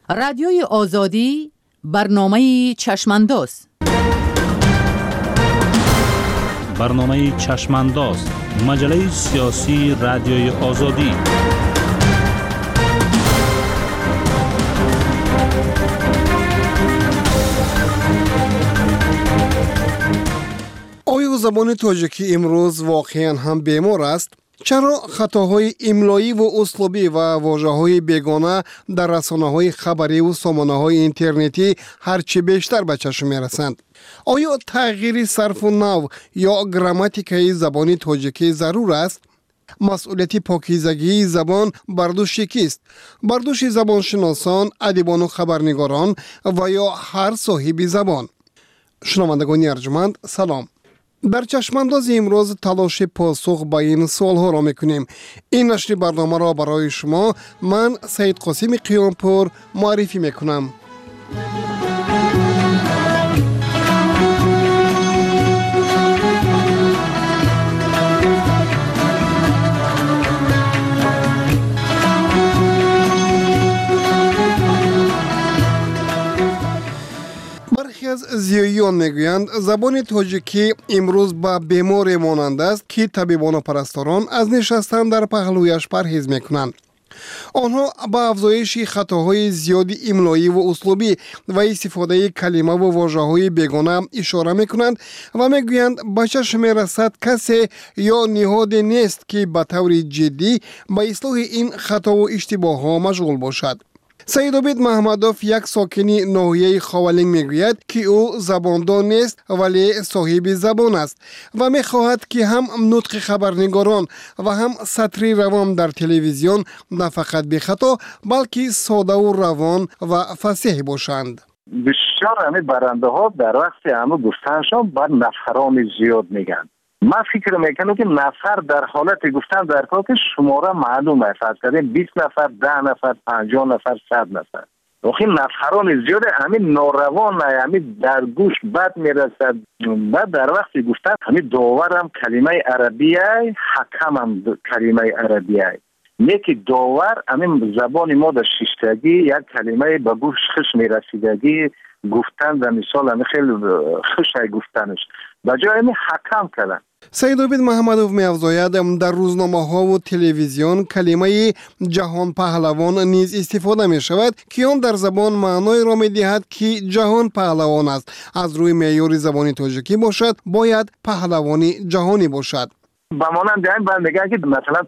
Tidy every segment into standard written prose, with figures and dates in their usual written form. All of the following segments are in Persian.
رادیوی آزادی برنامه چشمانداز. برنامه چشمانداز، مجله سیاسی رادیوی آزادی. آیا زبان تاجیکی امروز واقعا هم بیمار است؟ چرا خطاهای املایی و اسلوبی و واژه‌های بیگانه در رسانه‌های خبری و سامانه‌های اینترنتی هرچی بیشتر به چشم می‌رسند؟ آیا تغییر صرف و نحو یا گراماتیکای زبان تاجیکی ضرور است؟ مسئولیت پاکیزگی زبان بر دوش کیست؟ بر دوش زبانشناسان، ادیبان و خبرنگاران و یا هر صاحب زبان؟ شنوندگان ارجمند، سلام. در چشمانداز امروز تلاش پاسخ به این سوالها را میکنیم. این نشر برنامه را برای شما من سید قاسم قیامپور معرفی میکنم. برخی از زیاییان میگویند زبان تاجیکی امروز به بیماری مانند است که طبیبان و پرستاران از نشستن در پهلویش پرهیز میکنند. آنها به افزایش خطاهای زیادی املایی و اسلوبی و استفاده کلمه و واژه‌های بیگانه اشاره میکنند و میگویند به چشم میرسد کسی یا نهادی نیست که به طور جدی به اصلاح این خطا و اشتباه ها مشغول باشد. سید عبید محمدوف، یک ساکنی ناحیه خاولینگ، میگوید که او زباندان نیست ولی صاحب زبان است و میخواهد که هم نطق خبرنگاران و هم سطری روان در تلویزیون نه فقط بی خطا بلکه ساده و روان و فصیح باشند. بسیار همه برنده ها در وقت همه گفتنشان بر نفران زیاد میگن. من فکر میکنم که نفر در حالت گفتن در کار که شماره معلوم است. فرض کنید 20 نفر، 10 نفر، 50 نفر، 100 نفر. وقتی نفران زیاد همین ناروان، همین در گوش بد میرسد. بعد در وقت گفتن همین داور هم کلمه عربیه، حکم هم کلمه عربیه. یکی داور همین زبان ما در شیشتگی یک کلمه به گوش خش میرسیدگی گفتن در مثال همین خیلی خش گفتنش بجای همین حکم کردن. سید عبید محمدوف می‌افزاید در روزنامه‌ها و تلویزیون کلمه جهان پهلوان نیز استفاده می‌شود که آن در زبان معنای را می‌دهد که جهان پهلوان است. از روی معیار زبان تاجیکی باشد باید پهلوانی جهانی باشد. با مانند این بند میگن که مثلا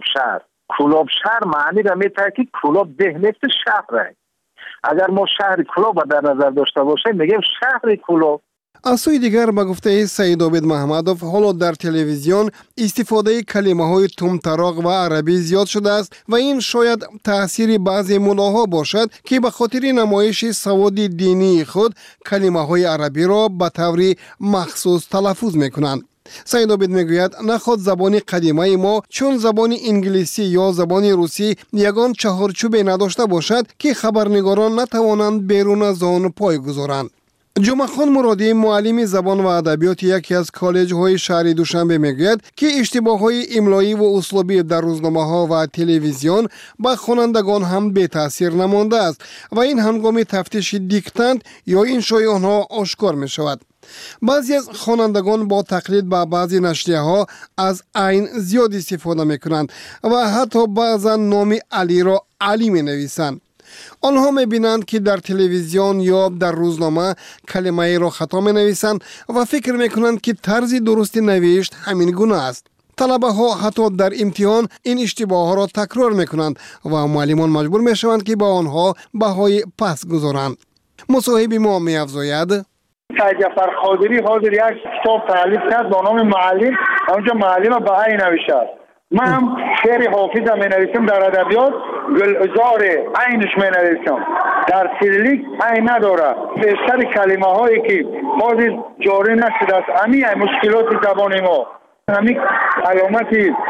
کلاب شهر معنی را می‌دهد که کلاب ده نیست شهر. اگر ما شهر کلاب در نظر داشته باشیم میگیم شهر کلاب. از سوی دیگر به گفته سید عبید محمدوف حالا در تلویزیون استفاده کلمه های تمطراق و عربی زیاد شده است و این شاید تأثیر بعضی ملاها باشد که به خاطر نمایش سواد دینی خود کلمه های عربی را به طور مخصوص تلفظ میکنند. سید عبید میگوید نخود زبان قدیمه ما چون زبان انگلیسی یا زبان روسی یگان چهارچوبی نداشته باشد که خبرنگاران نتوانند بیرون از آن پای گذارند. جمعه خان مرادی، معلم زبان و ادبیات یکی از کالج های شهر دوشنبه میگوید که اشتباه های املایی و اسلوبی در روزنامه ها و تلویزیون به خوانندگان هم بی تاثیر نمانده است و این هنگام تفتیش دیکتند یا این شای آنها آشکار می شود. بعضی از خوانندگان با تقلید به بعضی نشریه ها از عین زیاد استفاده می کنند و حتی بعضا نام علی را علی می نویسند. آنها می‌بینند که در تلویزیون یا در روزنامه کلمه را خطا می‌نویسند و فکر می‌کنند که طرز درست نوشت همین گونه است. طلبه ها حتی در امتحان این اشتباه ها را تکرار می‌کنند و معلمان مجبور می‌شوند که با آنها بهای پس گذارند. مصاحب ما می‌افزاید سید جعفر خاطری حاضر یک کتاب تألیف کرد با نام معلم، اونجا معلم بهایی نوشته. من هم شعر حافظ می نویسم در ادبیات، گلزار عینش می نویسم، در سیریلیک عین نداره. بیشتر کلمه هایی که حاضر جاری نشده است همین مشکلات زبان ما، همین علامت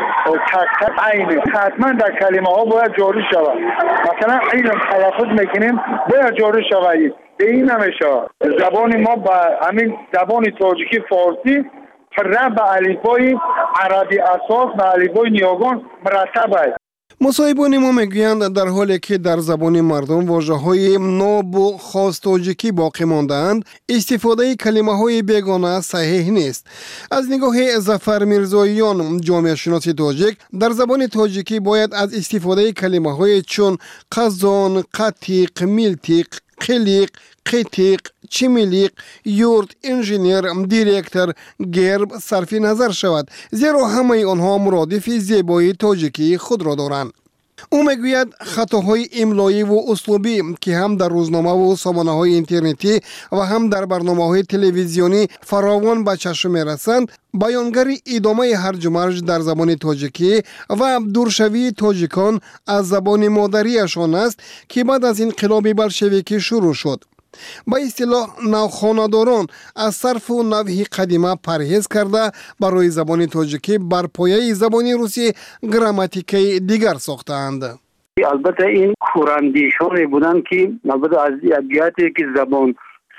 تک عینه حتما در کلمه ها باید جاری شود. مثلا علم تلفظ میکنیم باید جاری شود. این نمیشه. زبان ما با همین زبان تاجیکی فارسی رب به الفبای عربی اساس به الفبای نیاگان مرتب است. مصاحبان ما میگویند در حالی که در زبان مردم واژه‌های ناب و خاص تاجیکی باقی مانده‌اند، استفاده کلمه‌های بیگانه صحیح نیست. از نگاه ظفر میرزاییان، جامعه شناس تاجیک، در زبان تاجیکی باید از استفاده کلمه‌های چون قزان، قطیق، میلتیق، قلیق، قیتیق، چمیلیق، یورت، انجینیر، دیرکتر، گرب صرف نظر شود، زیرا همه آنها مرادف زیبایی تاجیکی خود را دارند. او میگوید خطاهای املایی و اسلوبی که هم در روزنامه و سامانه‌های اینترنتی و هم در برنامه‌های تلویزیونی فراوان به چشم می‌رسند، بیانگر ادامه هرج و مرج در زبان تاجیکی و دورشوی تاجیکان از زبان مادریشان است که بعد از انقلاب بلشویکی شروع شد. با اصطلاح نوخانه‌داران از صرف و نحو قدیمه پرهیز کرده برای زبان تاجیکی بر پایه زبان روسی گراماتیکی دیگر ساختند. البته این کوراندیشانی بودند که البته از ادبیاتی که زبان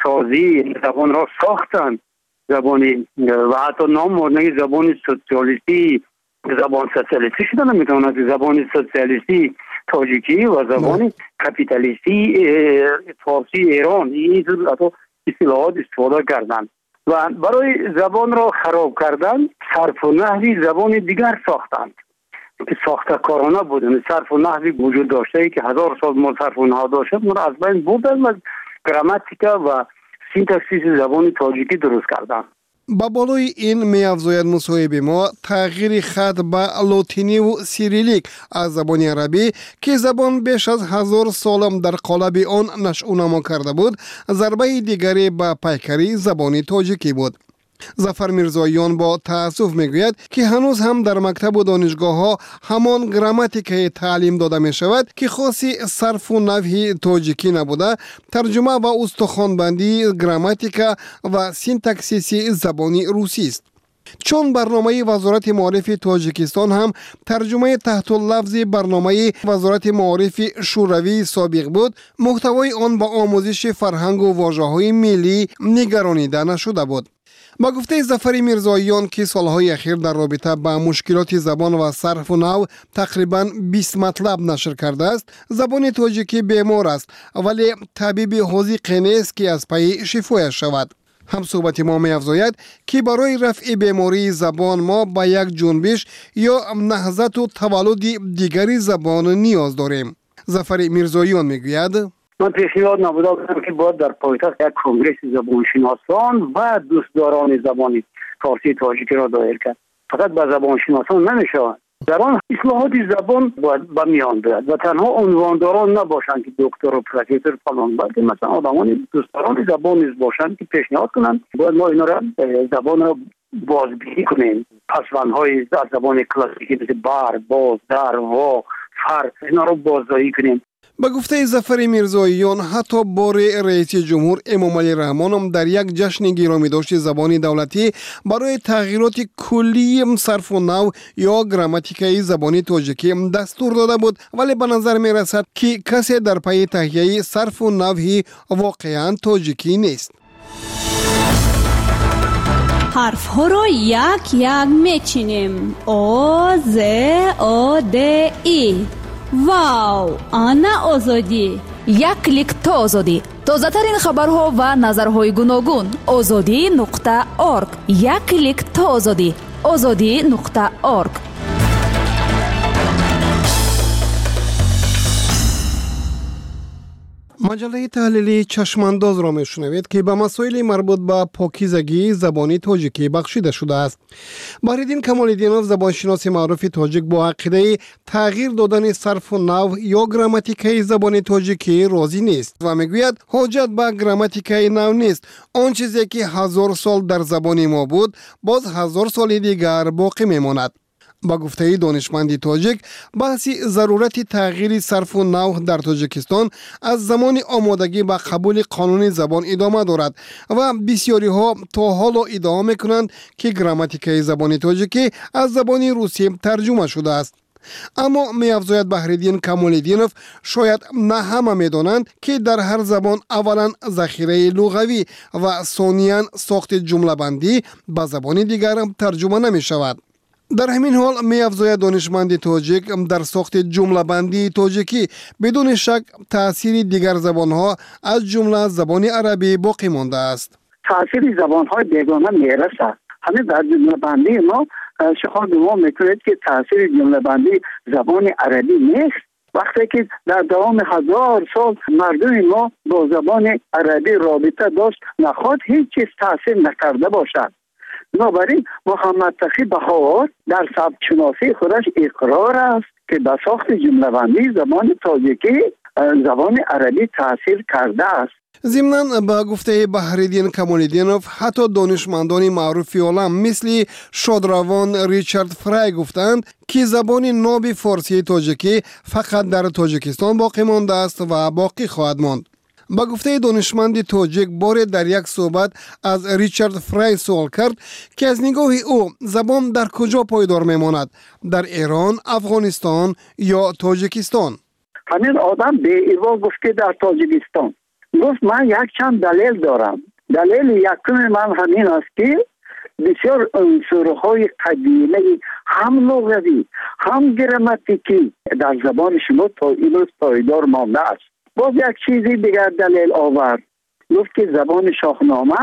سازی زبان را ساختند، زبانی و حتی نام مورد زبان سوسیالیستی، زبان سوسیالیستی شده نمیتواند، زبان سوسیالیستی تاجیکی و زبان کپیتالیستی فارسی ایران، این حتی اصطلاحات استفاده کردند و برای زبان را خراب کردن صرف و نحوی زبان دیگر ساختند که ساختکارانه بودند. صرف و نحوی وجود داشته که 1000 سال ما صرف و نحو داشته ما را از بین بردند و گراماتیکا و سینتاکسیس زبان تاجیکی درست کردند. با بالای این می افزاید مصاحب ما تغییر خط به لاتینی و سیریلیک از زبان عربی که زبان بیش از 1000 سال در قالب آن نشأ و نما کرده بود، ضربه دیگری به پیکری زبان تاجیکی بود. ظفر میرزاییان با تأسف میگوید که هنوز هم در مکتب و دانشگاه ها همان گراماتیک تعلیم داده می شود که خاصی صرف و نحو تاجیکی نبوده، ترجمه و استخوان‌بندی گراماتیکا و سینتاکسیس زبانی روسی است. چون برنامه وزارت معارف تاجیکستان هم ترجمه تحت اللفظ برنامه وزارت معارف شوروی سابق بود، محتوای آن با آموزش فرهنگ و واژه‌های ملی نگرانیده نشده بود. با گفته ظفر میرزاییان که سالهای اخیر در رابطه با مشکلات زبان و صرف و نحو تقریباً 20 مطلب نشر کرده است، زبان تاجیکی بیمار است ولی طبیب حاذق نیست که از پی شفایش شود. هم صحبت ما می افزاید که برای رفع بیماری زبان ما با یک جنبش یا نهضت و تولد دیگری زبان نیاز داریم. ظفر میرزاییان میگوید من پیشنهاد نبوده بودم که باید در پایتخت یک کنگره زبانشناسان و دوستداران زبان فارسی تاجیکی را دایر کرد. فقط به زبانشناسان نمیشود. در آن اصلاحات زبان باید به میان بیاید و تنها عنوانداران نباشند که دکتر و پروفسور فلان، بلکه مثلا آدمان دوستداران زبان نیز باشند که پیشنهاد کنند باید ما اینا را زبان را بازبینی کنیم. پسوندهای از زبان کلاسیکی مثل بر، باز، در، وا، فر اینا را بازداری کنیم. با گفته ظفر میرزاییان حتی بار رئیس جمهور امام علی رحمان هم در یک جشن گرامی داشت زبان دولتی برای تغییرات کلی صرف و نحو یا گراماتیکای زبان تاجیکی دستور داده بود، ولی به نظر می رسد که کسی در پی تهیه صرف و نحو واقعا تاجیکی نیست. حرف ها را یک یک میچینیم. او ز او د ای. واو، آنا آزادی. یک کلیک تا آزادی. تازه ترین خبرها و نظرهای گوناگون. azadi.org. یک کلیک تا آزادی. azadi.org. مجله تحلیلی چشمانداز را میشنوید که به مسائل مربوط به پاکیزگی زبانی تاجیکی بخشیده شده است. بهرالدین کمال‌الدینوف، زبانشناس معروف تاجیک، با عقیده تغییر دادن صرف و نحو یا گراماتیکای زبان تاجیکی راضی نیست و میگوید حاجت به گراماتیکای نو نیست. آن چیزی که 1000 سال در زبان ما بود باز 1000 سال دیگر باقی میماند. با گفته دانشمندی تاجیک، بحث ضرورت تغییر صرف و نحو در تاجیکستان از زمان آمادگی به قبول قانون زبان ادامه دارد و بسیاری ها تا حالا ادعا میکنند که گراماتیکای زبان تاجیکی از زبان روسی ترجمه شده است. اما می افزاید بهرالدین کمال‌الدینوف شاید نه همه می دانند که در هر زبان اولا ذخیره لغوی و ثانیاً ساخت جمله بندی به زبان دیگر ترجمه نمی شود. در همین حال می‌افزاید دانشمند تاجیک در ساخت جمله بندی تاجیکی بدون شک تأثیر دیگر زبان‌ها از جمله زبان عربی باقی مانده است. تأثیر زبان‌های بیگانه میرسد. همین در جمله بندی ما شما دوام میکنید که تأثیر جمله بندی زبان عربی نیست. وقتی که در دوام 1000 سال مردم ما با زبان عربی رابطه داشت نخواد هیچ چیز تأثیر نکرده باشد. بنابراین محمد تقی بهار در سبک شناسی خودش اقرار است که به ساخت جمله بندی زبان تاجیکی زبان عربی تأثیر کرده است. ضمناً با گفته بحرالدین کمال‌الدینوف حتی دانشمندان معروف عالم مثل شادروان ریچارد فرای گفتند که زبان ناب فارسی تاجیکی فقط در تاجیکستان باقی مانده است و باقی خواهد ماند. با گفته دانشمند تاجیک بار در یک صحبت از ریچارد فرای سوال کرد که از نگاه او زبان در کجا پایدار میماند؟ در ایران، افغانستان یا تاجیکستان؟ همین آدم به ایوا گفت که در تاجیکستان. گفت من یک چند دلیل دارم. دلیل یکم من همین است که بسیار عنصرهای قدیمی هم لغوی هم گراماتیکی در زبان شما تا امروز پایدار مانده است. باز یک چیزی دیگر دلیل آورد. گفت که زبان شاهنامه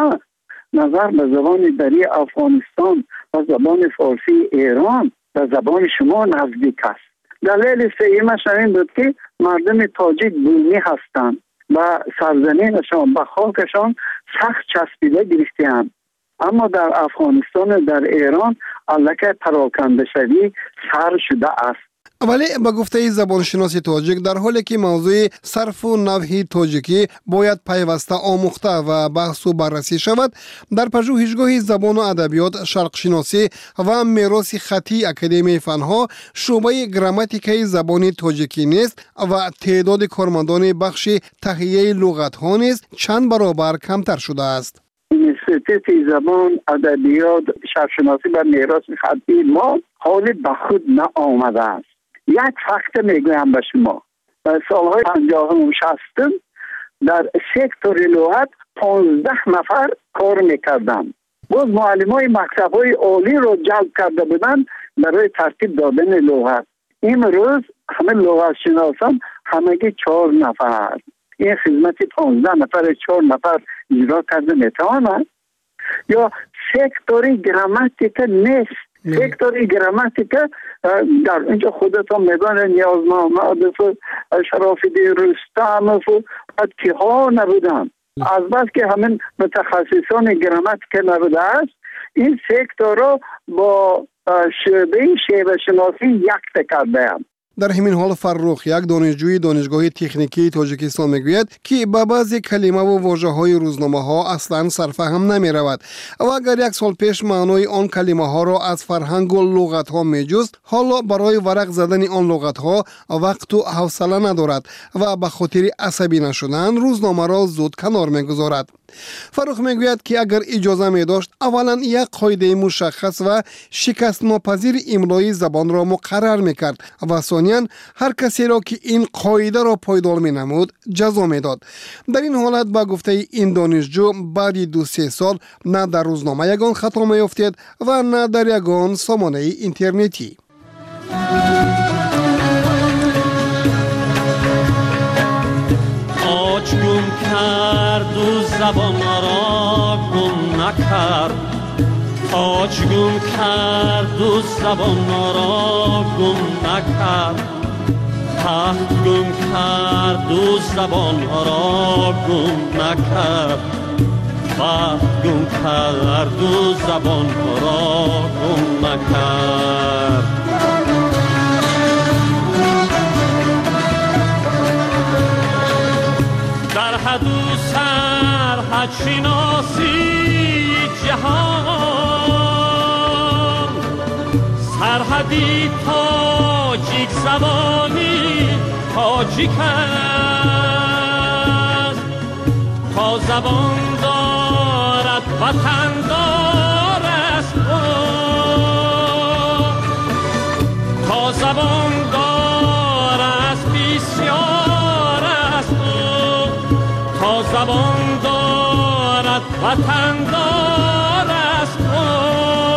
نظر به زبان دری افغانستان و زبان فارسی ایران و زبان شما نزدیک است. دلیل سومش این بود که مردم تاجیک بومی هستند و سرزمینشان به خاکشان سخت چسبیده گرفته‌اند. اما در افغانستان و در ایران الکه پراکنده شوی سر شده است. ولی با گفته زبانشناس تاجیک در حالی که موضوع صرف و نحو تاجیکی باید پیوسته آموخته و بحث و بررسی شود، در پژوهشگاه زبان و ادبیات شرق شناسی و میراث خطی اکادمی فنها شعبه گراماتیکای زبان تاجیکی نیست و تعداد کارمندان بخش تهیه لغت‌ها نیز چند برابر کمتر شده است. اینستیتوت زبان ادبیات شرق شناسی و میراث خطی ما حال به خود نآمده است. یک فکت میگویم به شما. در سالهای 50 و 60 در سکتور لغت 15 نفر کار میکردند. باز معلمای مکتب‌های عالی رو جلب کرده بودند برای ترتیب دادن لغت. امروز همه لغت شناسان همگی 4 نفر. این خدمت 15 نفر 4 نفر اجرا کرده میتواند. یا سکتور گراماتیک نیست. سکتور گراماتیک در اینجا خودتون میدان نیاز محمد شراف‌الدین رستم و که ها نبودن. از بس که همین متخصصان گراماتیک نبوده است این سکتور را با شعبه شناسی یک کرده هم. در همین حال فرخ یک دانشجوی دانشگاه تکنیکی تاجیکستان میگوید که با بعضی کلمه و واژه‌های روزنامه‌ها اصلاً سرفهم نمی‌رود و اگر یک سال پیش معنای آن کلمه‌ها را از فرهنگ و لغت‌ها می‌جست، حالا برای ورق زدن آن لغت‌ها وقت و حوصله ندارد و به خاطر عصبی نشدن روزنامه را زود کنار می‌گذارد. فرخ میگوید که اگر اجازه می داشت اولا یک قاعده مشخص و شکست ناپذیر املای زبان را مقرر میکرد و ثانیاً هر کسی را که این قاعده را پایدار می نمود جزا می داد. در این حالت با گفته این دانشجو بعد 2-3 سال نه در روزنامه یگان خطا می افتید و نه در یگان سامانه اینترنتی. آج گم کرد و زبان را گم نکرد. آج گم کرد و زبان را گم نکرد. تخت گم کرد و زبان را گم نکرد. وقت گم کرد و زبان را گم نکرد. در حد و سرحد شناسی جهان سرحدی تاجیک زبانی تاجیک است. تا زبان دارد وطن دار است. تا زبان دار است بسیار است. تا زبان دارد وطن دار است.